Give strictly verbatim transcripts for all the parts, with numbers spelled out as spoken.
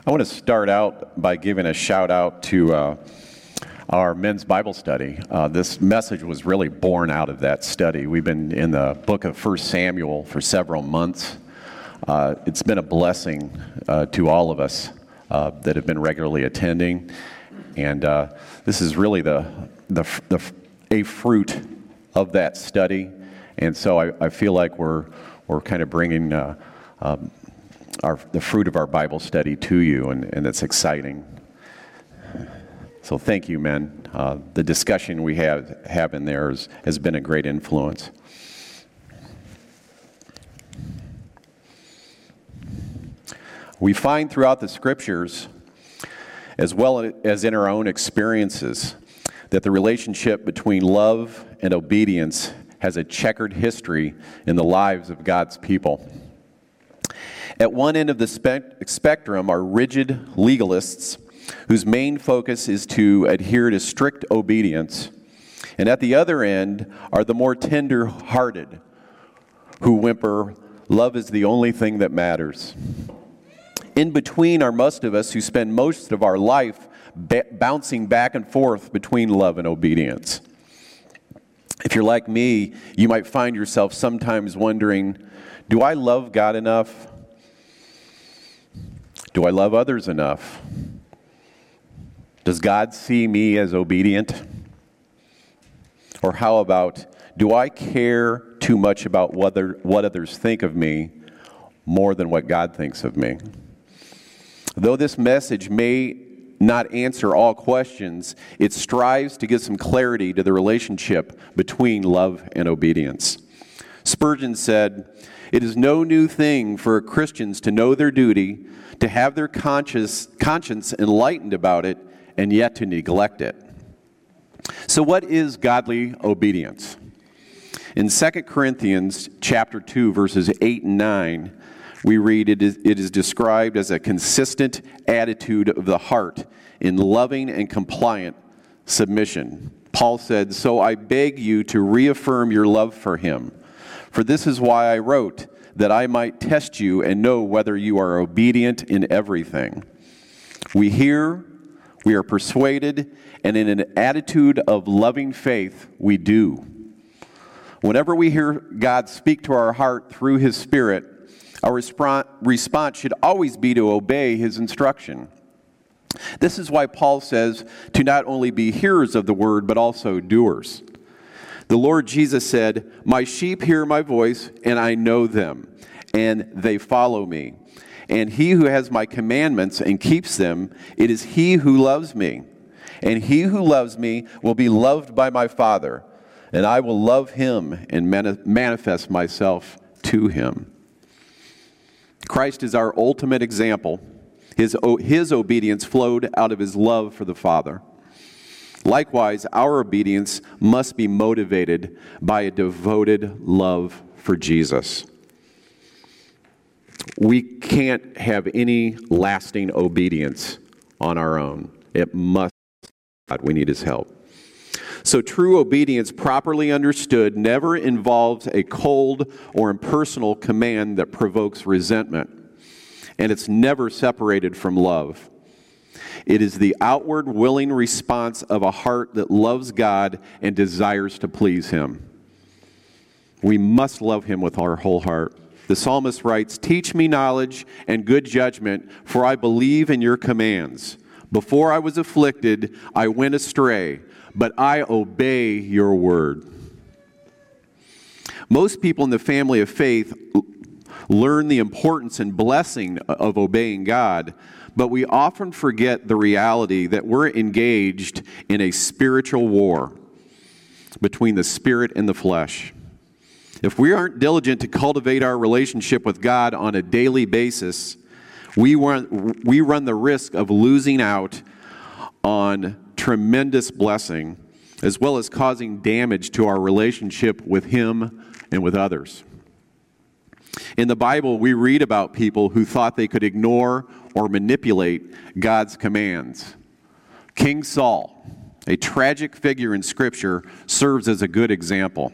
I want to start out by giving a shout out to uh, our men's Bible study. Uh, this message was really born out of that study. We've been in the book of First Samuel for several months. Uh, it's been a blessing uh, to all of us uh, that have been regularly attending, and uh, this is really the, the the a fruit of that study. And so I, I feel like we're we're kind of bringing uh, um, our the fruit of our Bible study to you, and, and it's exciting. So thank you, men. Uh, the discussion we have have in there is, has been a great influence. We find throughout the Scriptures, as well as in our own experiences, that the relationship between love and obedience has a checkered history in the lives of God's people. At one end of the spe- spectrum are rigid legalists whose main focus is to adhere to strict obedience. And at the other end are the more tender-hearted who whimper, "Love is the only thing that matters." In between are most of us who spend most of our life b- bouncing back and forth between love and obedience. If you're like me, you might find yourself sometimes wondering, do I love God enough? Do I love others enough? Does God see me as obedient? Or how about, do I care too much about what, other, what others think of me more than what God thinks of me? Though this message may not answer all questions, it strives to give some clarity to the relationship between love and obedience. Spurgeon said, "It is no new thing for Christians to know their duty, to have their conscience, conscience enlightened about it, and yet to neglect it." So what is godly obedience? In Second Corinthians chapter two, verses eight and nine, we read, it is, it is described as a consistent attitude of the heart in loving and compliant submission. Paul said, "So I beg you to reaffirm your love for him. For this is why I wrote, that I might test you and know whether you are obedient in everything. We hear, we are persuaded, and in an attitude of loving faith, we do." Whenever we hear God speak to our heart through His Spirit, our response should always be to obey His instruction. This is why Paul says to not only be hearers of the word, but also doers. The Lord Jesus said, "My sheep hear my voice, and I know them, and they follow me. And he who has my commandments and keeps them, it is he who loves me. And he who loves me will be loved by my Father, and I will love him and mani- manifest myself to him." Christ is our ultimate example. His, his obedience flowed out of his love for the Father. Likewise, our obedience must be motivated by a devoted love for Jesus. We can't have any lasting obedience on our own. It must be God. We need his help. So true obedience, properly understood, never involves a cold or impersonal command that provokes resentment. And it's never separated from love. It is the outward willing response of a heart that loves God and desires to please him. We must love him with our whole heart. The psalmist writes, "Teach me knowledge and good judgment, for I believe in your commands. Before I was afflicted, I went astray, but I obey your word." Most people in the family of faith learn the importance and blessing of obeying God, but we often forget the reality that we're engaged in a spiritual war between the spirit and the flesh. If we aren't diligent to cultivate our relationship with God on a daily basis, we run, we run the risk of losing out on tremendous blessing, as well as causing damage to our relationship with him and with others. In the Bible, we read about people who thought they could ignore or manipulate God's commands. King Saul, a tragic figure in Scripture, serves as a good example.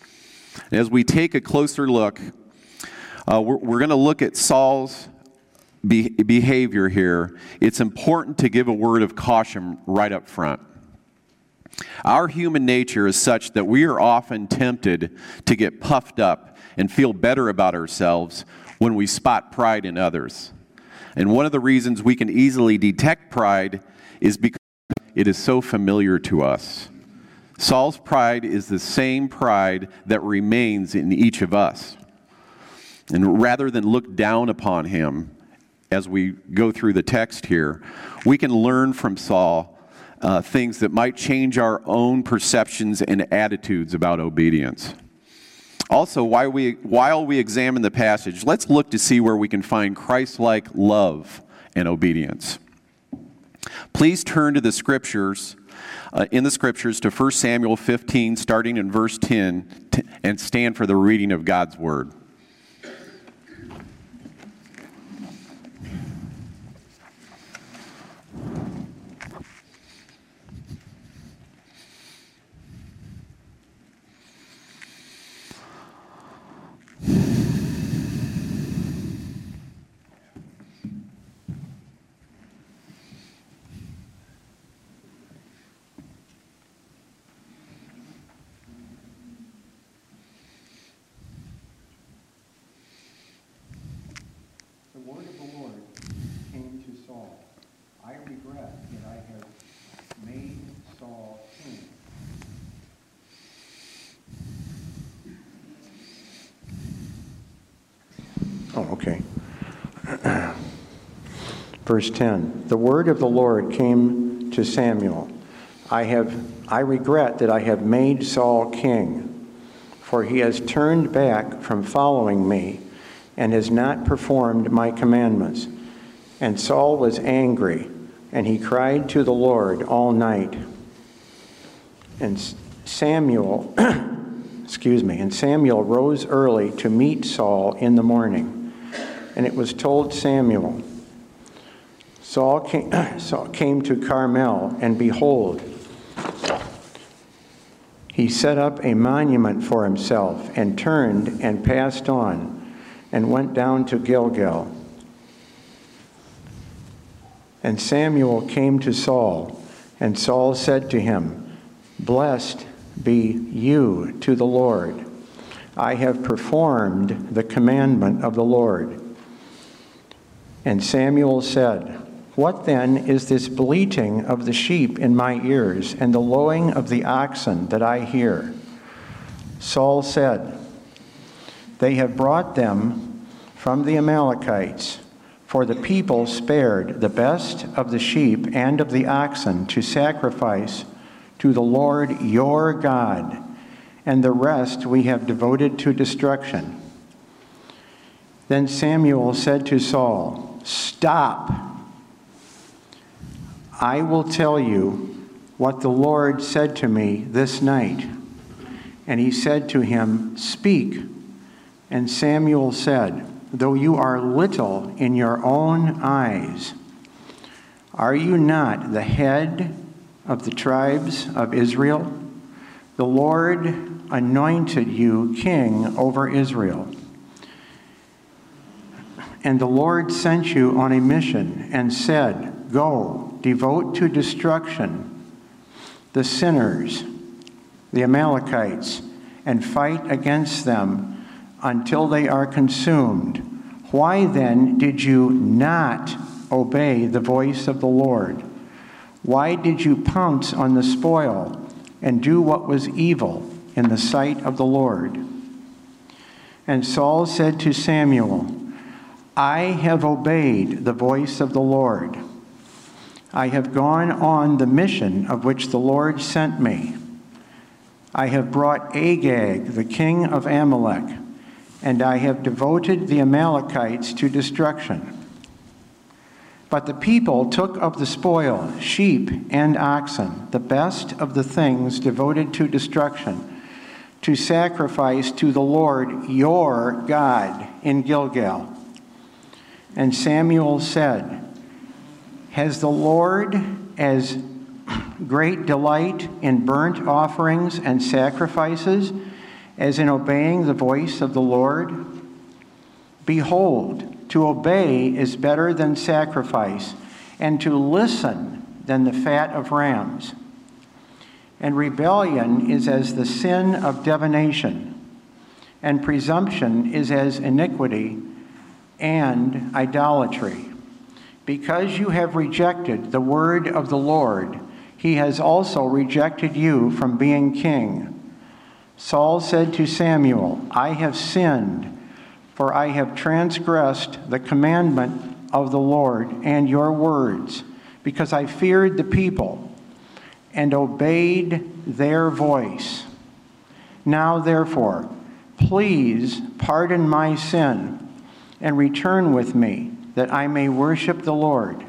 As we take a closer look, uh, we're, we're going to look at Saul's be- behavior here, it's important to give a word of caution right up front. Our human nature is such that we are often tempted to get puffed up and feel better about ourselves when we spot pride in others. And one of the reasons we can easily detect pride is because it is so familiar to us. Saul's pride is the same pride that remains in each of us. And rather than look down upon him as we go through the text here, we can learn from Saul uh, things that might change our own perceptions and attitudes about obedience. Also, while we, while we examine the passage, let's look to see where we can find Christ-like love and obedience. Please turn to the scriptures, uh, in the scriptures to First Samuel fifteen, starting in verse ten, t- and stand for the reading of God's word. The word of the Lord came to Saul. I regret that I have made Saul king. Oh, okay. Verse ten. The word of the Lord came to Samuel. I have I regret that I have made Saul king, for he has turned back from following me and has not performed my commandments. And Saul was angry, and he cried to the Lord all night. And Samuel, excuse me, and Samuel rose early to meet Saul in the morning. And it was told Samuel, Saul came, Saul came to Carmel, and behold, he set up a monument for himself, and turned and passed on, and went down to Gilgal. And Samuel came to Saul, and Saul said to him, Blessed be you to the Lord. I have performed the commandment of the Lord. And Samuel said, What then is this bleating of the sheep in my ears, and the lowing of the oxen that I hear? Saul said, They have brought them from the Amalekites, for the people spared the best of the sheep and of the oxen to sacrifice to the Lord your God, and the rest we have devoted to destruction. Then Samuel said to Saul, Stop! I will tell you what the Lord said to me this night. And he said to him, Speak. And Samuel said, Though you are little in your own eyes, are you not the head of the tribes of Israel? The Lord anointed you king over Israel. And the Lord sent you on a mission and said, Go, devote to destruction the sinners, the Amalekites, and fight against them until they are consumed. Why then did you not obey the voice of the Lord? Why did you pounce on the spoil and do what was evil in the sight of the Lord? And Saul said to Samuel, I have obeyed the voice of the Lord. I have gone on the mission of which the Lord sent me. I have brought Agag, the king of Amalek, and I have devoted the Amalekites to destruction. But the people took of the spoil sheep and oxen, the best of the things devoted to destruction, to sacrifice to the Lord your God in Gilgal. And Samuel said, Has the Lord as great delight in burnt offerings and sacrifices as in obeying the voice of the Lord? Behold, To obey is better than sacrifice, and to listen than the fat of rams. And rebellion is as the sin of divination, and presumption is as iniquity and idolatry. Because you have rejected the word of the Lord, he has also rejected you from being king. Saul said to Samuel, I have sinned, for I have transgressed the commandment of the Lord and your words, because I feared the people and obeyed their voice. Now, therefore, please pardon my sin and return with me, that I may worship the Lord.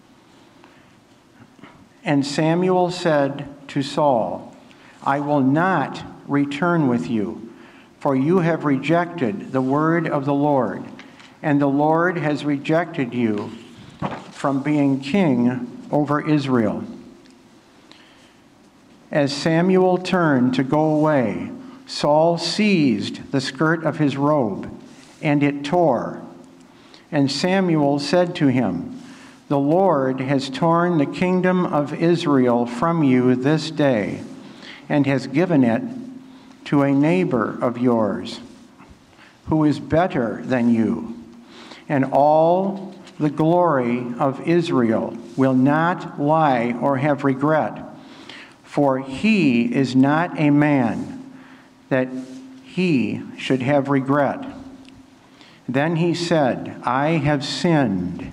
And Samuel said to Saul, I will not return with you, for you have rejected the word of the Lord, and the Lord has rejected you from being king over Israel. As Samuel turned to go away, Saul seized the skirt of his robe, and it tore. And Samuel said to him, the Lord has torn the kingdom of Israel from you this day, and has given it to a neighbor of yours, who is better than you. And all the glory of Israel will not lie or have regret, for he is not a man that he should have regret. Then he said, I have sinned.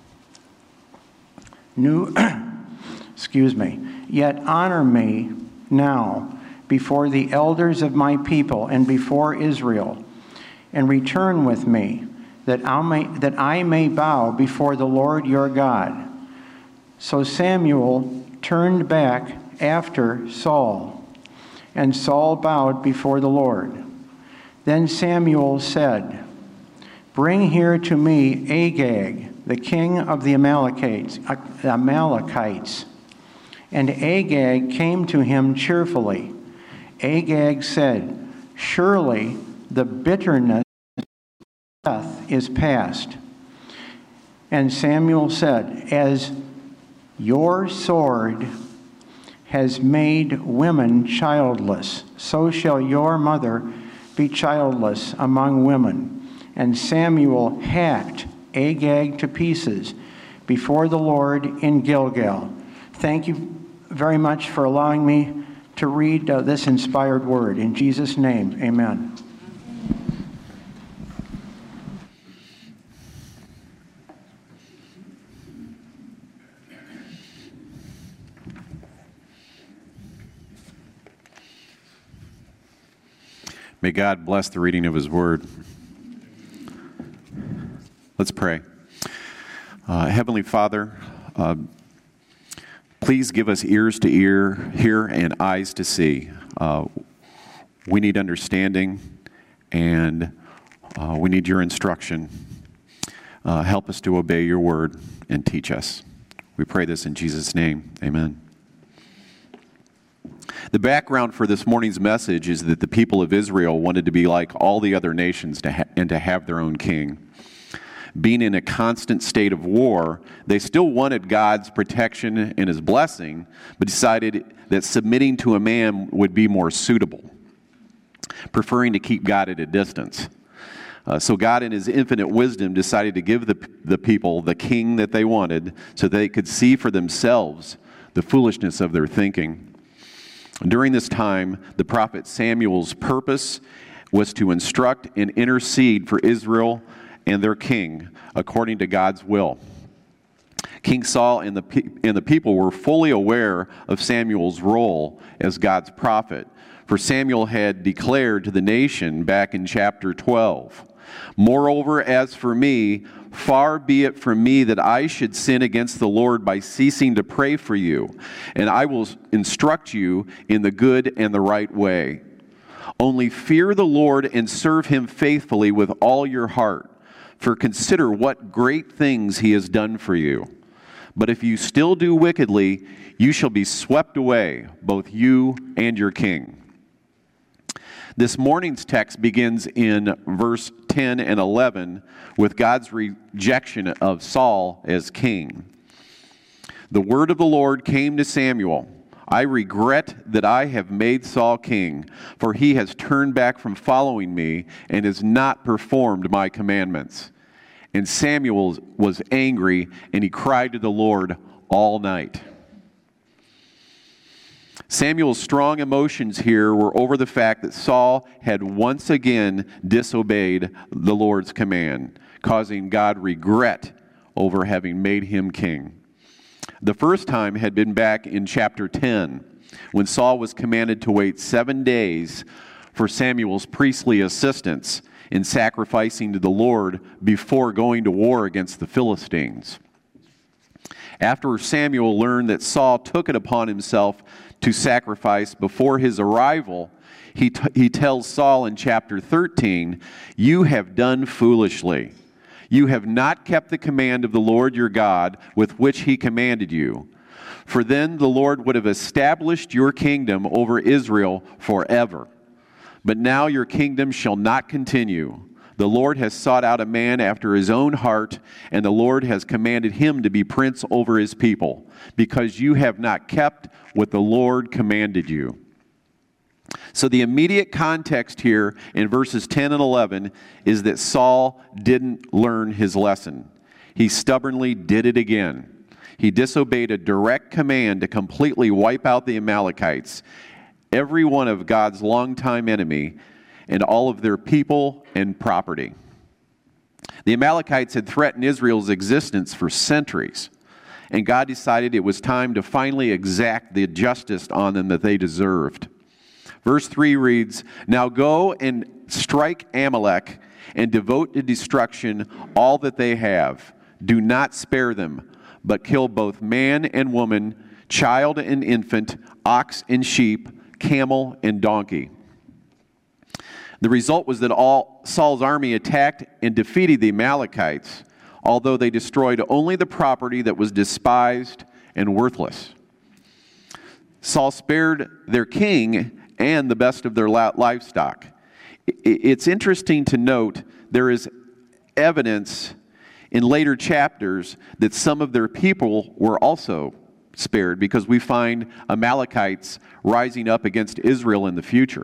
New, excuse me, yet honor me now before the elders of my people and before Israel, and return with me, that I may, that I may bow before the Lord your God. So Samuel turned back after Saul, and Saul bowed before the Lord. Then Samuel said, bring here to me Agag, the king of the Amalekites. Amalekites. And Agag came to him cheerfully. Agag said, surely the bitterness of death is past. And Samuel said, as your sword has made women childless, so shall your mother be childless among women. And Samuel hacked Agag to pieces before the Lord in Gilgal. Thank you very much for allowing me to read uh, this inspired word. In Jesus' name, amen. May God bless the reading of his word. Let's pray. Uh, Heavenly Father, uh, please give us ears to ear, hear, and eyes to see. Uh, we need understanding, and uh, we need your instruction. Uh, help us to obey your word and teach us. We pray this in Jesus' name. Amen. The background for this morning's message is that the people of Israel wanted to be like all the other nations to ha- and to have their own king. Being in a constant state of war, they still wanted God's protection and his blessing, but decided that submitting to a man would be more suitable, preferring to keep God at a distance. Uh, so God, in his infinite wisdom, decided to give the, the people the king that they wanted so they could see for themselves the foolishness of their thinking. During this time, the prophet Samuel's purpose was to instruct and intercede for Israel and their king according to God's will. King Saul and the, pe- and the people were fully aware of Samuel's role as God's prophet, for Samuel had declared to the nation back in chapter twelve, moreover, as for me, far be it from me that I should sin against the Lord by ceasing to pray for you, and I will instruct you in the good and the right way. Only fear the Lord and serve him faithfully with all your heart, for consider what great things he has done for you. But if you still do wickedly, you shall be swept away, both you and your king. This morning's text begins in verse ten and eleven with God's rejection of Saul as king. The word of the Lord came to Samuel. I regret that I have made Saul king, for he has turned back from following me and has not performed my commandments. And Samuel was angry, and he cried to the Lord all night. Samuel's strong emotions here were over the fact that Saul had once again disobeyed the Lord's command, causing God regret over having made him king. The first time had been back in chapter ten, when Saul was commanded to wait seven days for Samuel's priestly assistance in sacrificing to the Lord before going to war against the Philistines. After Samuel learned that Saul took it upon himself to sacrifice before his arrival, he, t- he tells Saul in chapter thirteen, "You have done foolishly. You have not kept the command of the Lord your God with which he commanded you. For then the Lord would have established your kingdom over Israel forever. But now your kingdom shall not continue. The Lord has sought out a man after his own heart, and the Lord has commanded him to be prince over his people, because you have not kept what the Lord commanded you." So the immediate context here in verses ten and eleven is that Saul didn't learn his lesson. He stubbornly did it again. He disobeyed a direct command to completely wipe out the Amalekites, every one of God's longtime enemy, and all of their people and property. The Amalekites had threatened Israel's existence for centuries, and God decided it was time to finally exact the justice on them that they deserved. Verse three reads, "Now go and strike Amalek and devote to destruction all that they have. Do not spare them, but kill both man and woman, child and infant, ox and sheep, camel and donkey." The result was that all Saul's army attacked and defeated the Amalekites, although they destroyed only the property that was despised and worthless. Saul spared their king and the best of their livestock. It's interesting to note there is evidence in later chapters that some of their people were also spared, because we find Amalekites rising up against Israel in the future.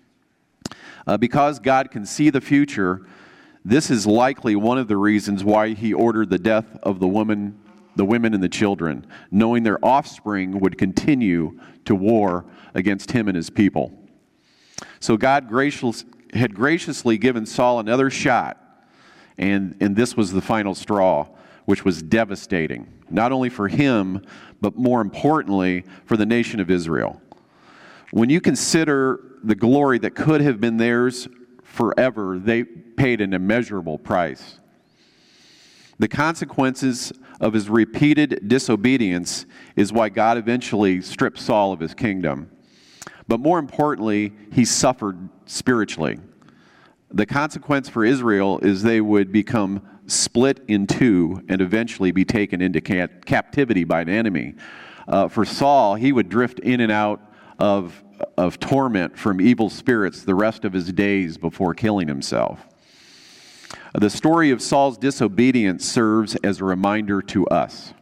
Uh, because God can see the future, this is likely one of the reasons why he ordered the death of the woman, the women and the children, knowing their offspring would continue to war against him and his people. So God gracious, had graciously given Saul another shot, and, and this was the final straw, which was devastating, not only for him, but more importantly, for the nation of Israel. When you consider the glory that could have been theirs forever, they paid an immeasurable price. The consequences of his repeated disobedience is why God eventually stripped Saul of his kingdom. But more importantly, he suffered spiritually. The consequence for Israel is they would become split in two and eventually be taken into captivity by an enemy. Uh, for Saul, he would drift in and out of, of torment from evil spirits the rest of his days before killing himself. The story of Saul's disobedience serves as a reminder to us.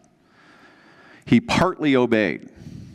He partly obeyed,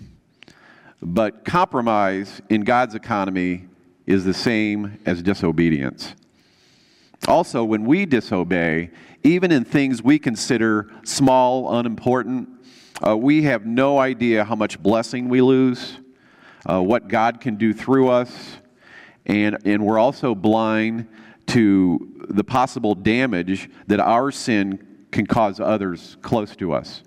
but compromise in God's economy is the same as disobedience. Also, when we disobey, even in things we consider small, unimportant, uh, we have no idea how much blessing we lose, uh, what God can do through us, and, and we're also blind to the possible damage that our sin can cause others close to us.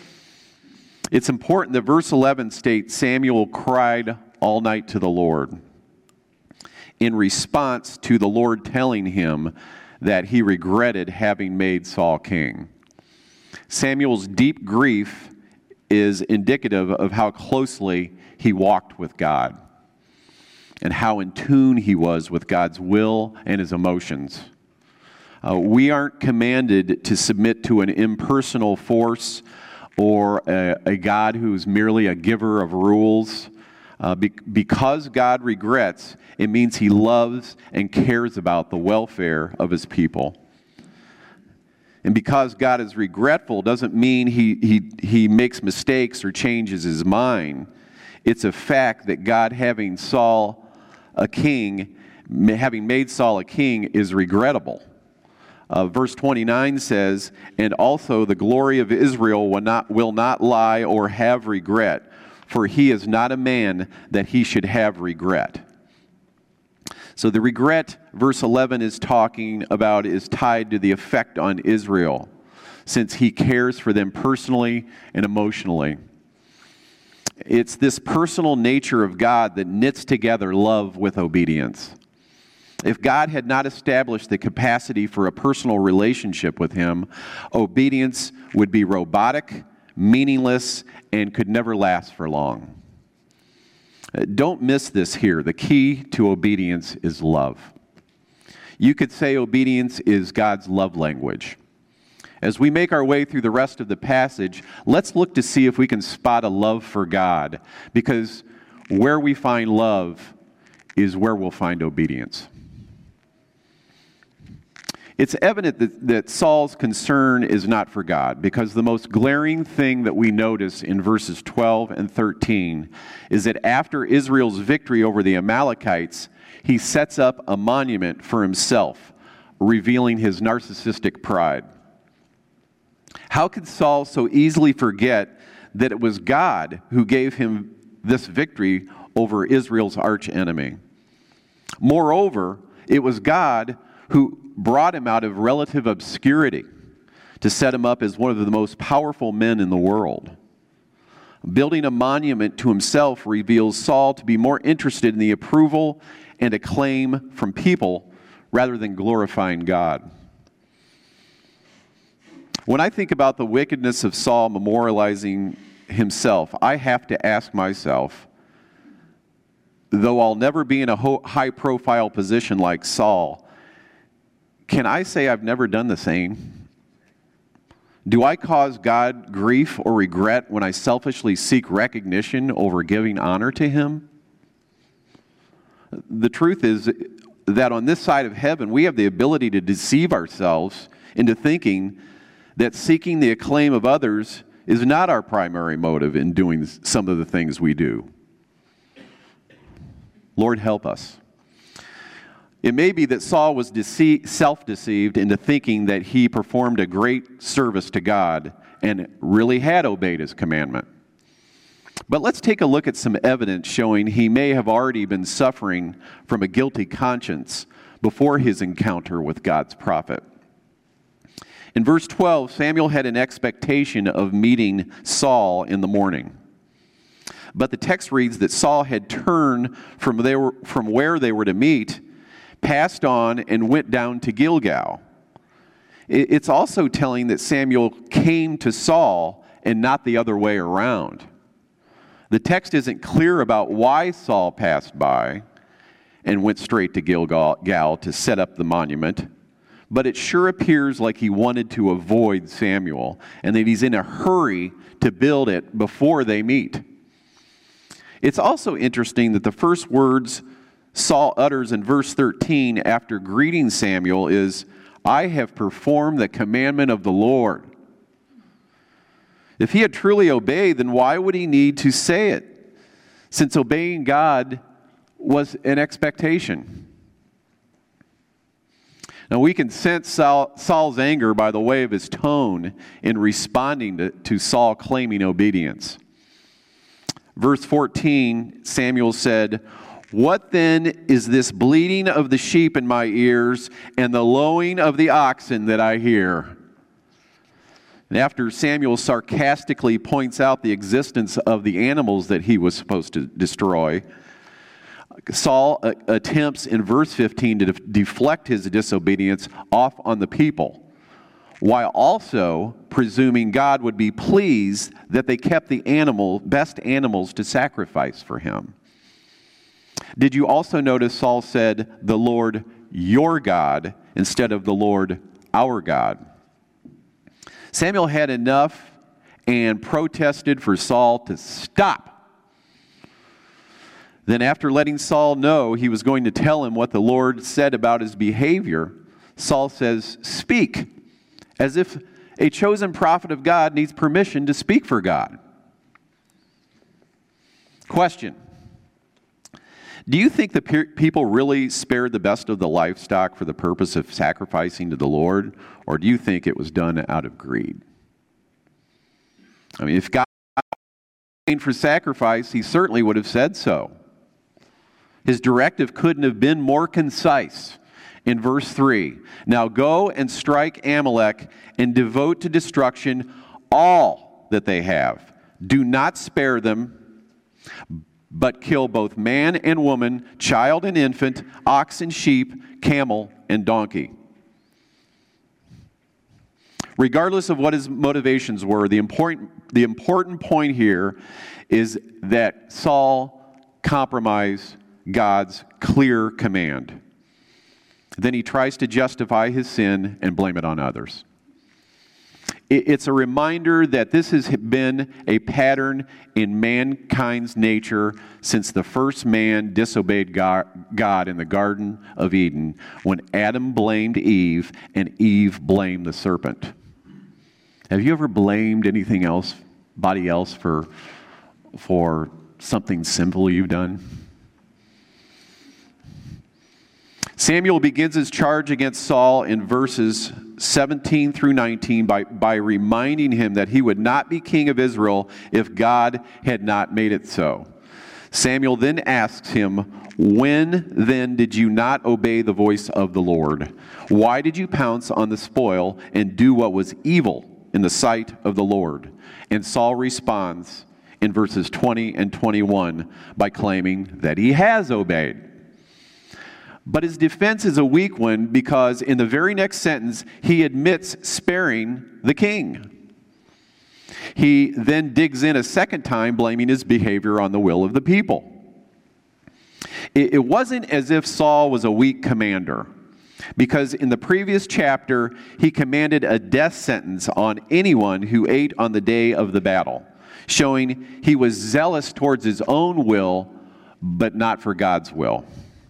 It's important that verse eleven states Samuel cried all night to the Lord in response to the Lord telling him that he regretted having made Saul king. Samuel's deep grief is indicative of how closely he walked with God and how in tune he was with God's will and his emotions. Uh, we aren't commanded to submit to an impersonal force or a, a God who's merely a giver of rules. Uh, be- because God regrets, it means he loves and cares about the welfare of his people. And because God is regretful doesn't mean he, he, he makes mistakes or changes his mind. It's a fact that God, having Saul a king, having made Saul a king, is regrettable. Uh, verse twenty-nine says, "And also the glory of Israel will not, will not lie or have regret, for he is not a man that he should have regret." So the regret, verse eleven is talking about, is tied to the effect on Israel, since he cares for them personally and emotionally. It's this personal nature of God that knits together love with obedience. If God had not established the capacity for a personal relationship with him, obedience would be robotic, meaningless, and could never last for long. Don't miss this here. The key to obedience is love. You could say obedience is God's love language. As we make our way through the rest of the passage, let's look to see if we can spot a love for God, because where we find love is where we'll find obedience. It's evident that, that Saul's concern is not for God, because the most glaring thing that we notice in verses twelve and thirteen is that after Israel's victory over the Amalekites, he sets up a monument for himself, revealing his narcissistic pride. How could Saul so easily forget that it was God who gave him this victory over Israel's archenemy? Moreover, it was God who brought him out of relative obscurity to set him up as one of the most powerful men in the world. Building a monument to himself reveals Saul to be more interested in the approval and acclaim from people rather than glorifying God. When I think about the wickedness of Saul memorializing himself, I have to ask myself, though I'll never be in a high-profile position like Saul, can I say I've never done the same? Do I cause God grief or regret when I selfishly seek recognition over giving honor to him? The truth is that on this side of heaven, we have the ability to deceive ourselves into thinking that seeking the acclaim of others is not our primary motive in doing some of the things we do. Lord, help us. It may be that Saul was dece- self-deceived into thinking that he performed a great service to God and really had obeyed his commandment. But let's take a look at some evidence showing he may have already been suffering from a guilty conscience before his encounter with God's prophet. In verse twelve, Samuel had an expectation of meeting Saul in the morning. But the text reads that Saul had turned from, they were, from where they were to meet, passed on, and went down to Gilgal. It's also telling that Samuel came to Saul and not the other way around. The text isn't clear about why Saul passed by and went straight to Gilgal to set up the monument, but it sure appears like he wanted to avoid Samuel and that he's in a hurry to build it before they meet. It's also interesting that the first words Saul utters in verse thirteen after greeting Samuel is, "I have performed the commandment of the Lord." If he had truly obeyed, then why would he need to say it, since obeying God was an expectation? Now we can sense Saul, Saul's anger by the way of his tone in responding to, to Saul claiming obedience. Verse fourteen, Samuel said, "What then is this bleating of the sheep in my ears and the lowing of the oxen that I hear?" And after Samuel sarcastically points out the existence of the animals that he was supposed to destroy, Saul uh, attempts in verse fifteen to def- deflect his disobedience off on the people, while also presuming God would be pleased that they kept the animal, best animals to sacrifice for him. Did you also notice Saul said, "The Lord your God," instead of "the Lord our God"? Samuel had enough and protested for Saul to stop. Then after letting Saul know he was going to tell him what the Lord said about his behavior, Saul says, "Speak," as if a chosen prophet of God needs permission to speak for God. Question: do you think the pe- people really spared the best of the livestock for the purpose of sacrificing to the Lord, or do you think it was done out of greed? I mean, if God was for sacrifice, he certainly would have said so. His directive couldn't have been more concise. In verse three, "Now go and strike Amalek and devote to destruction all that they have. Do not spare them, but kill both man and woman, child and infant, ox and sheep, camel and donkey." Regardless of what his motivations were, the important, the important point here is that Saul compromised God's clear command. Then he tries to justify his sin and blame it on others. It's a reminder that this has been a pattern in mankind's nature since the first man disobeyed God in the Garden of Eden, when Adam blamed Eve and Eve blamed the serpent. Have you ever blamed anything else, body else, for, for something sinful you've done? Samuel begins his charge against Saul in verses seventeen through nineteen by, by reminding him that he would not be king of Israel if God had not made it so. Samuel then asks him, "When then did you not obey the voice of the Lord? Why did you pounce on the spoil and do what was evil in the sight of the Lord?" And Saul responds in verses twenty and twenty-one by claiming that he has obeyed. But his defense is a weak one, because in the very next sentence, he admits sparing the king. He then digs in a second time, blaming his behavior on the will of the people. It, it wasn't as if Saul was a weak commander, because in the previous chapter, he commanded a death sentence on anyone who ate on the day of the battle, showing he was zealous towards his own will, but not for God's will.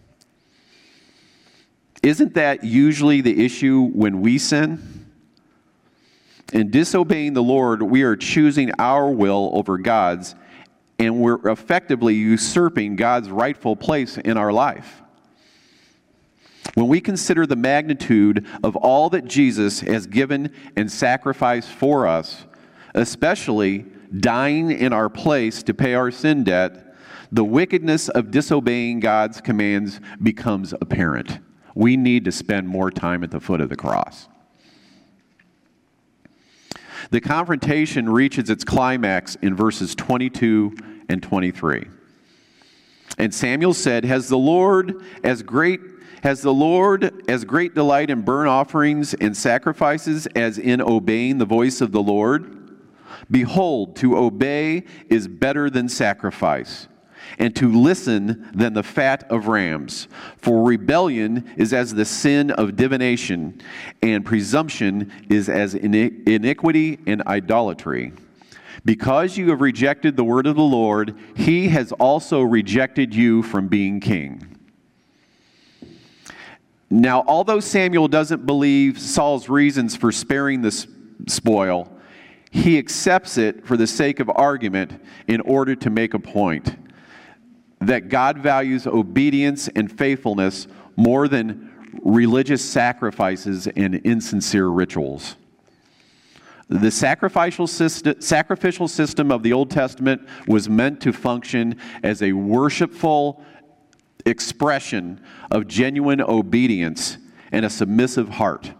Isn't that usually the issue when we sin? In disobeying the Lord, we are choosing our will over God's, and we're effectively usurping God's rightful place in our life. When we consider the magnitude of all that Jesus has given and sacrificed for us, especially dying in our place to pay our sin debt, the wickedness of disobeying God's commands becomes apparent. We need to spend more time at the foot of the cross. The confrontation reaches its climax in verses twenty-two and twenty-three. And Samuel said, "Has the Lord as great has the Lord as great delight in burnt offerings and sacrifices as in obeying the voice of the Lord? Behold, to obey is better than sacrifice, and to listen than the fat of rams. For rebellion is as the sin of divination, and presumption is as iniquity and idolatry. Because you have rejected the word of the Lord, he has also rejected you from being king." Now, although Samuel doesn't believe Saul's reasons for sparing the spoil, he accepts it for the sake of argument in order to make a point that God values obedience and faithfulness more than religious sacrifices and insincere rituals. The sacrificial system, sacrificial system of the Old Testament was meant to function as a worshipful expression of genuine obedience and a submissive heart.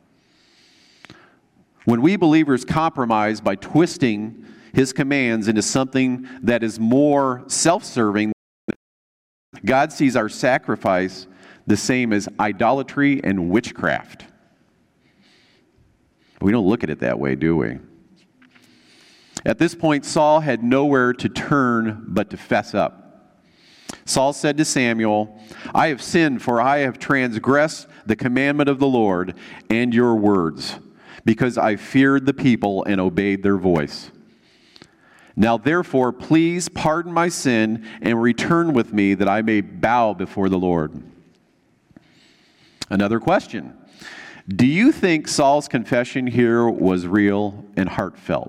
When we believers compromise by twisting his commands into something that is more self-serving, God sees our sacrifice the same as idolatry and witchcraft. We don't look at it that way, do we? At this point, Saul had nowhere to turn but to fess up. Saul said to Samuel, "I have sinned, for I have transgressed the commandment of the Lord and your words, because I feared the people and obeyed their voice." Now therefore, please pardon my sin and return with me that I may bow before the Lord. Another question. Do you think Saul's confession here was real and heartfelt?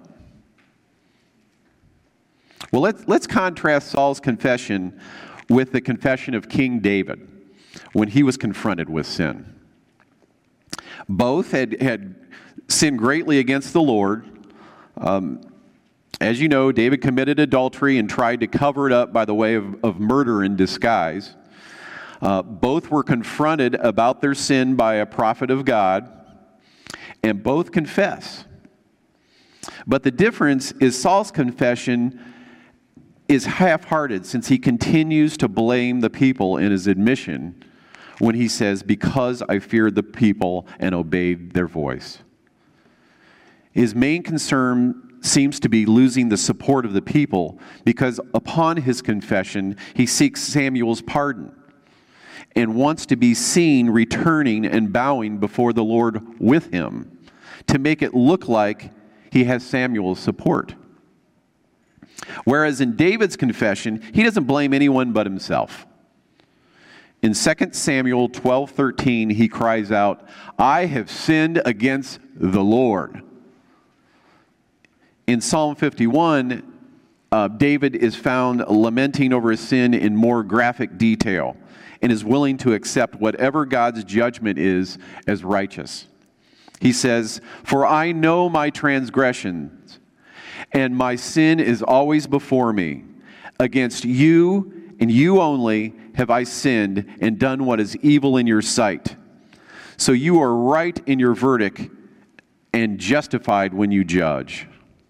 Well, let's, let's contrast Saul's confession with the confession of King David when he was confronted with sin. Both had, had sinned greatly against the Lord. Um, as you know, David committed adultery and tried to cover it up by the way of, of murder in disguise. Uh, both were confronted about their sin by a prophet of God, and both confess. But the difference is Saul's confession is half-hearted, since he continues to blame the people in his admission when he says, because I feared the people and obeyed their voice. His main concern seems to be losing the support of the people, because upon his confession, he seeks Samuel's pardon and wants to be seen returning and bowing before the Lord with him to make it look like he has Samuel's support. Whereas in David's confession, he doesn't blame anyone but himself. In Second Samuel twelve thirteen, he cries out, I have sinned against the Lord. In Psalm fifty-one, uh, David is found lamenting over his sin in more graphic detail and is willing to accept whatever God's judgment is as righteous. He says, for I know my transgressions, and my sin is always before me. Against you and you only have I sinned and done what is evil in your sight. So you are right in your verdict and justified when you judge.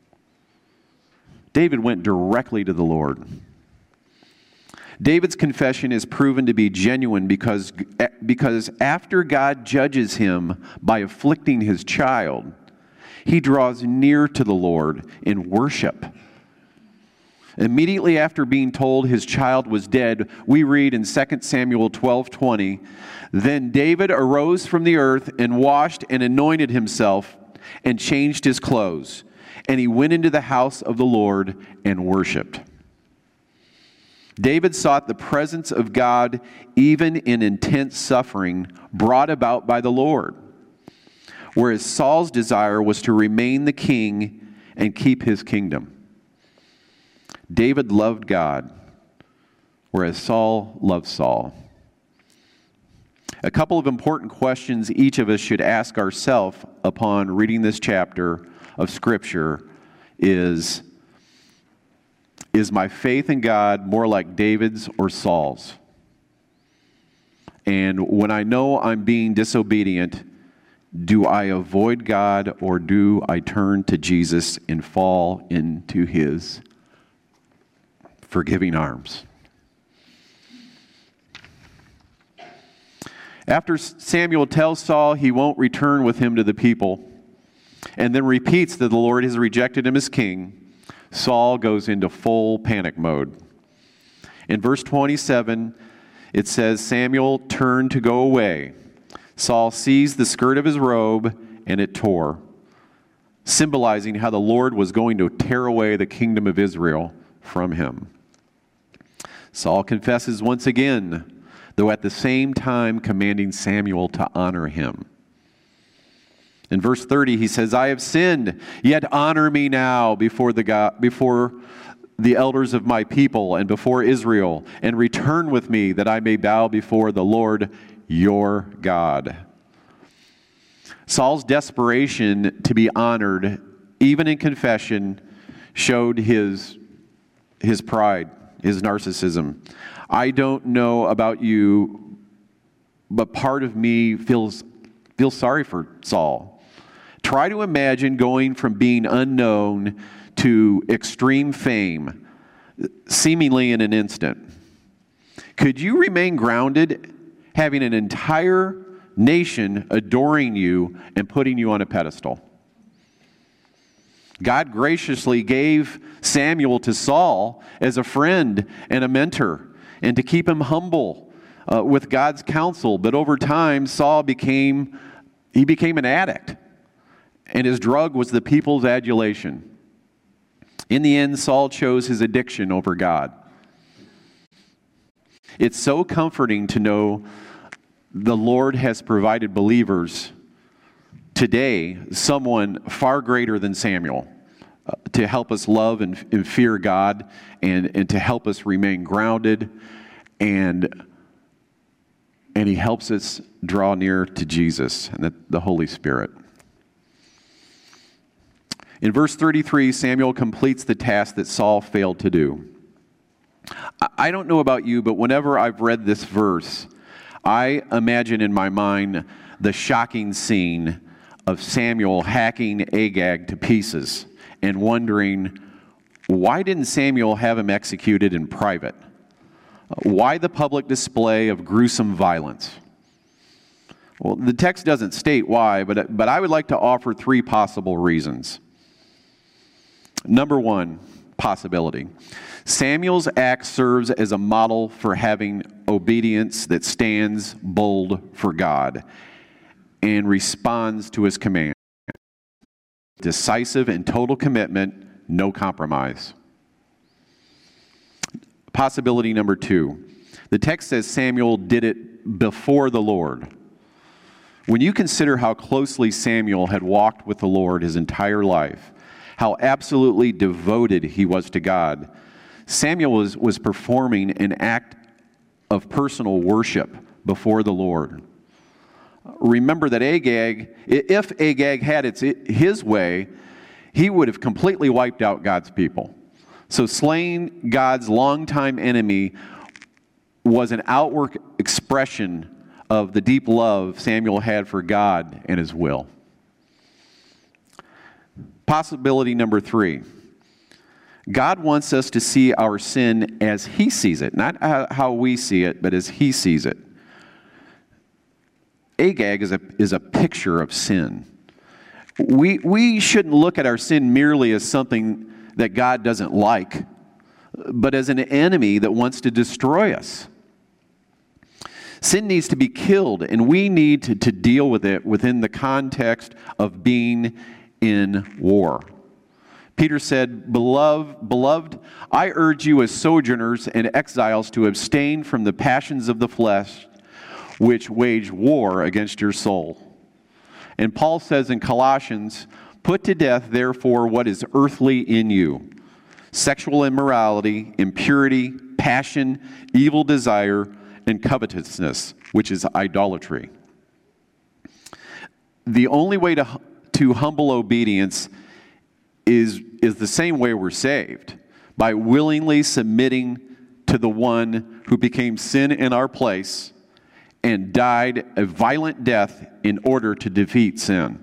David went directly to the Lord. David's confession is proven to be genuine because, because after God judges him by afflicting his child, he draws near to the Lord in worship. Immediately after being told his child was dead, we read in Second Samuel twelve twenty, then David arose from the earth and washed and anointed himself and changed his clothes. And he went into the house of the Lord and worshiped. David sought the presence of God even in intense suffering brought about by the Lord, whereas Saul's desire was to remain the king and keep his kingdom. David loved God, whereas Saul loved Saul. A couple of important questions each of us should ask ourselves upon reading this chapter of Scripture is, is my faith in God more like David's or Saul's? And when I know I'm being disobedient, do I avoid God or do I turn to Jesus and fall into his forgiving arms? After Samuel tells Saul he won't return with him to the people, and then repeats that the Lord has rejected him as king, Saul goes into full panic mode. In verse twenty-seven, it says, Samuel turned to go away. Saul seized the skirt of his robe, and it tore, symbolizing how the Lord was going to tear away the kingdom of Israel from him. Saul confesses once again, though at the same time commanding Samuel to honor him. In verse thirty, he says, I have sinned, yet honor me now before the God, before the elders of my people and before Israel, and return with me that I may bow before the Lord your God. Saul's desperation to be honored, even in confession, showed his, his pride, his narcissism. I don't know about you, but part of me feels, feels sorry for Saul. Try to imagine going from being unknown to extreme fame, seemingly in an instant. Could you remain grounded, having an entire nation adoring you and putting you on a pedestal? God graciously gave Samuel to Saul as a friend and a mentor, and to keep him humble uh, with God's counsel. But over time, Saul became, he became an addict. And his drug was the people's adulation. In the end, Saul chose his addiction over God. It's so comforting to know the Lord has provided believers today someone far greater than Samuel uh, to help us love and, and fear God, and, and to help us remain grounded, and, and he helps us draw near to Jesus and the, the Holy Spirit. In verse thirty-three, Samuel completes the task that Saul failed to do. I don't know about you, but whenever I've read this verse, I imagine in my mind the shocking scene of Samuel hacking Agag to pieces and wondering, why didn't Samuel have him executed in private? Why the public display of gruesome violence? Well, the text doesn't state why, but, but I would like to offer three possible reasons. Number one possibility. Samuel's act serves as a model for having obedience that stands bold for God and responds to his command. Decisive and total commitment, no compromise. Possibility number two. The text says Samuel did it before the Lord. When you consider how closely Samuel had walked with the Lord his entire life, how absolutely devoted he was to God, Samuel was, was performing an act of personal worship before the Lord. Remember that Agag, if Agag had it his way, he would have completely wiped out God's people. So slaying God's longtime enemy was an outward expression of the deep love Samuel had for God and his will. Possibility number three. God wants us to see our sin as he sees it, not how we see it, but as he sees it. Agag is a, is a picture of sin. We, we shouldn't look at our sin merely as something that God doesn't like, but as an enemy that wants to destroy us. Sin needs to be killed, and we need to, to deal with it within the context of being in war. Peter said, Beloved, beloved, I urge you as sojourners and exiles to abstain from the passions of the flesh, which wage war against your soul. And Paul says in Colossians, Put to death, therefore, what is earthly in you: sexual immorality, impurity, passion, evil desire, and covetousness, which is idolatry. The only way to, to humble obedience is, is the same way we're saved, by willingly submitting to the one who became sin in our place and died a violent death in order to defeat sin.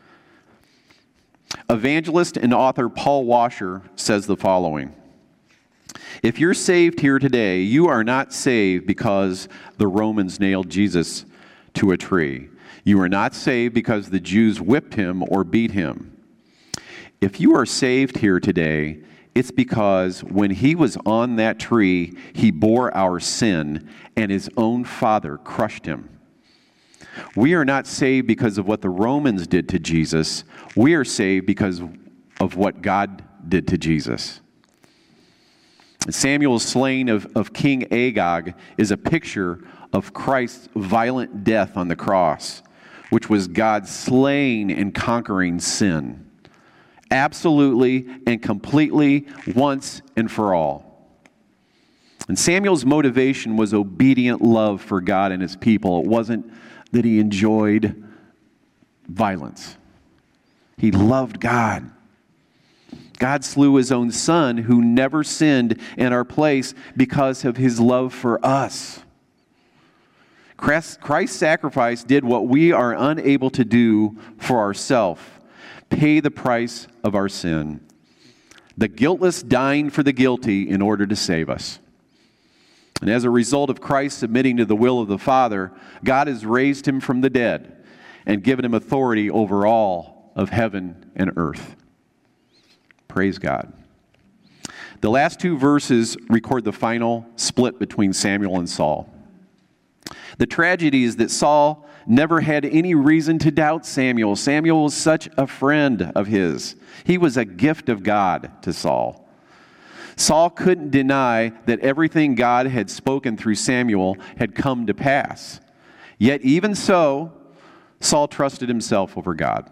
Evangelist and author Paul Washer says the following: If you're saved here today, you are not saved because the Romans nailed Jesus to a tree. You are not saved because the Jews whipped him or beat him. If you are saved here today, it's because when he was on that tree, he bore our sin, and his own Father crushed him. We are not saved because of what the Romans did to Jesus. We are saved because of what God did to Jesus. Samuel's slaying of, of King Agag is a picture of Christ's violent death on the cross, which was God slaying and conquering sin, absolutely and completely, once and for all. And Samuel's motivation was obedient love for God and his people. It wasn't that he enjoyed violence. He loved God. God slew his own son, who never sinned, in our place because of his love for us. Christ's sacrifice did what we are unable to do for ourselves: pay the price of our sin. The guiltless dying for the guilty in order to save us. And as a result of Christ submitting to the will of the Father, God has raised him from the dead and given him authority over all of heaven and earth. Praise God. The last two verses record the final split between Samuel and Saul. The tragedy is that Saul never had any reason to doubt Samuel. Samuel was such a friend of his. He was a gift of God to Saul. Saul couldn't deny that everything God had spoken through Samuel had come to pass. Yet even so, Saul trusted himself over God.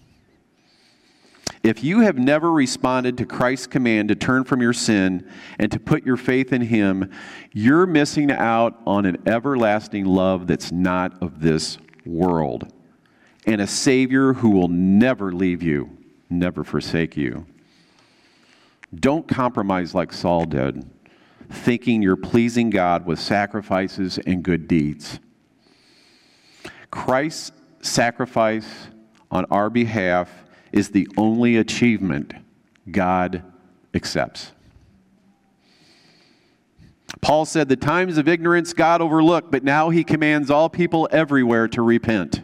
If you have never responded to Christ's command to turn from your sin and to put your faith in Him, you're missing out on an everlasting love that's not of this world, and a Savior who will never leave you, never forsake you. Don't compromise like Saul did, thinking you're pleasing God with sacrifices and good deeds. Christ's sacrifice on our behalf is the only achievement God accepts. Paul said, the times of ignorance God overlooked, but now He commands all people everywhere to repent.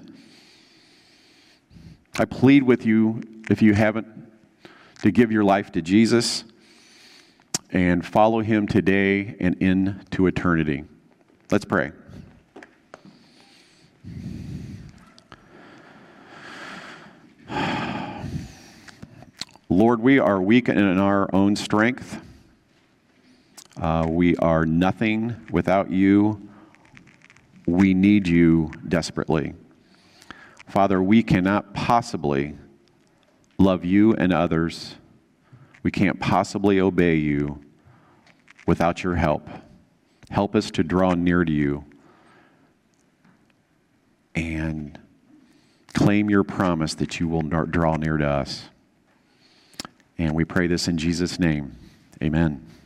I plead with you, if you haven't, to give your life to Jesus and follow Him today and into eternity. Let's pray. Lord, we are weak in our own strength. Uh, we are nothing without you. We need you desperately. Father, we cannot possibly love you and others. We can't possibly obey you without your help. Help us to draw near to you and claim your promise that you will draw near to us. And we pray this in Jesus' name. Amen.